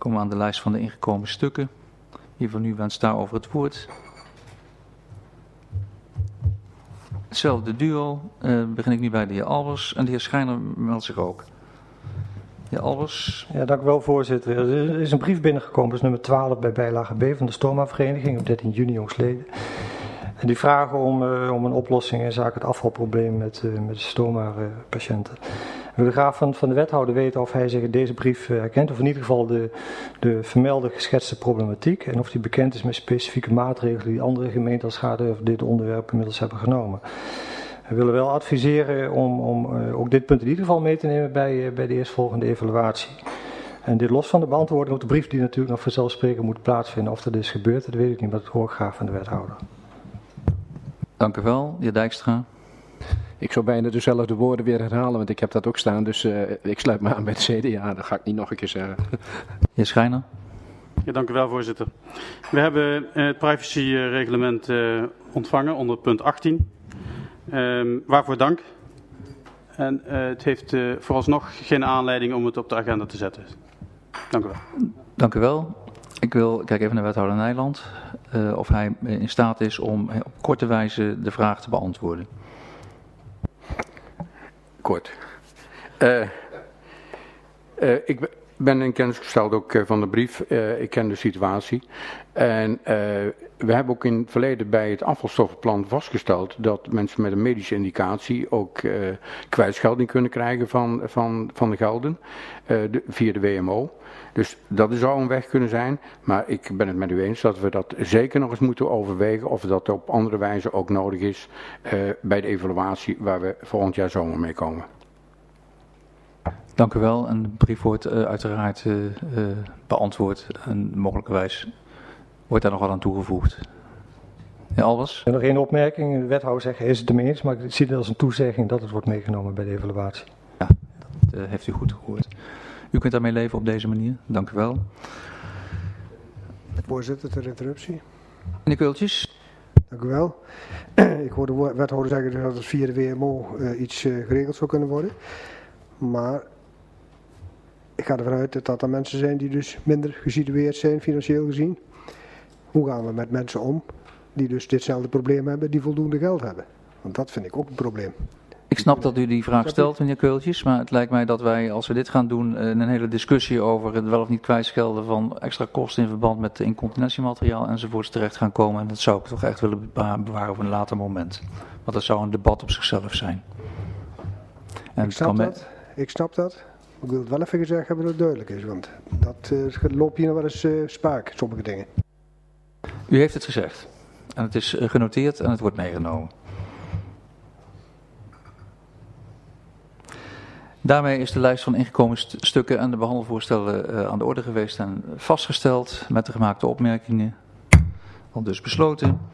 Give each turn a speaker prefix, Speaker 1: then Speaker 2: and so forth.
Speaker 1: komen we aan de lijst van de ingekomen stukken. Wie van u wenst daarover het woord? Hetzelfde duo. Begin ik nu bij de heer Albers. En de heer Schijner meldt zich ook. Heer Albers.
Speaker 2: Ja, dank u wel, voorzitter. Er is een brief binnengekomen, dat is nummer 12 bij bijlage B van de Stoma-vereniging op 13 juni jongstleden. En die vragen om een oplossing in zaken het afvalprobleem met de stoma-patiënten. We willen graag van de wethouder weten of hij zich in deze brief herkent, of in ieder geval de vermelde geschetste problematiek. En of hij bekend is met specifieke maatregelen die andere gemeenten als schade over dit onderwerp inmiddels hebben genomen. We willen wel adviseren om ook dit punt in ieder geval mee te nemen bij de eerstvolgende evaluatie. En dit los van de beantwoording op de brief die natuurlijk nog vanzelfsprekend moet plaatsvinden. Of dat is gebeurd, dat weet ik niet, maar dat hoor ik graag van de wethouder.
Speaker 1: Dank u wel, de heer Dijkstra.
Speaker 3: Ik zou bijna dezelfde woorden weer herhalen, want ik heb dat ook staan. Dus ik sluit me aan bij de CDA, dat ga ik niet nog een keer zeggen.
Speaker 1: Heer Schijner.
Speaker 4: Ja, dank u wel, voorzitter. We hebben het privacyreglement ontvangen onder punt 18. Waarvoor dank. En het heeft vooralsnog geen aanleiding om het op de agenda te zetten. Dank u wel.
Speaker 1: Dank u wel. Ik kijk even naar wethouder Nijland. Of hij in staat is om op korte wijze de vraag te beantwoorden.
Speaker 5: Kort. Ik ben in kennis gesteld ook van de brief. Ik ken de situatie. En we hebben ook in het verleden bij het afvalstoffenplan vastgesteld dat mensen met een medische indicatie ook kwijtschelding kunnen krijgen van de gelden via de WMO. Dus dat zou een weg kunnen zijn, maar ik ben het met u eens dat we dat zeker nog eens moeten overwegen of dat op andere wijze ook nodig is bij de evaluatie waar we volgend jaar zomer mee komen.
Speaker 1: Dank u wel. En de brief wordt uiteraard beantwoord en mogelijkerwijs wordt daar nog wat aan toegevoegd. Heer Albers?
Speaker 2: En nog één opmerking. De wethouder zegt, hij is het ermee eens, maar ik zie het als een toezegging dat het wordt meegenomen bij de evaluatie.
Speaker 1: Ja, dat heeft u goed gehoord. U kunt daarmee leven op deze manier. Dank u wel.
Speaker 6: Voorzitter, ter interruptie.
Speaker 1: Meneer Kultjes.
Speaker 6: Dank u wel. Ik hoor de wethouder zeggen dat het via de WMO iets geregeld zou kunnen worden. Maar ik ga ervan uit dat er mensen zijn die dus minder gesitueerd zijn, financieel gezien. Hoe gaan we met mensen om die dus ditzelfde probleem hebben, die voldoende geld hebben? Want dat vind ik ook een probleem.
Speaker 1: Ik snap dat u die vraag stelt, meneer Kultjes, maar het lijkt mij dat wij, als we dit gaan doen, een hele discussie over het wel of niet kwijtschelden van extra kosten in verband met incontinentiemateriaal enzovoorts terecht gaan komen. En dat zou ik toch echt willen bewaren voor een later moment. Want dat zou een debat op zichzelf zijn. En
Speaker 6: Ik snap dat. Ik wil het wel even gezegd hebben dat het duidelijk is, want dat loopt hier nog wel eens spaak, sommige dingen.
Speaker 1: U heeft het gezegd. En het is genoteerd en het wordt meegenomen. Daarmee is de lijst van ingekomen stukken en de behandelvoorstellen aan de orde geweest en vastgesteld met de gemaakte opmerkingen. Al dus besloten.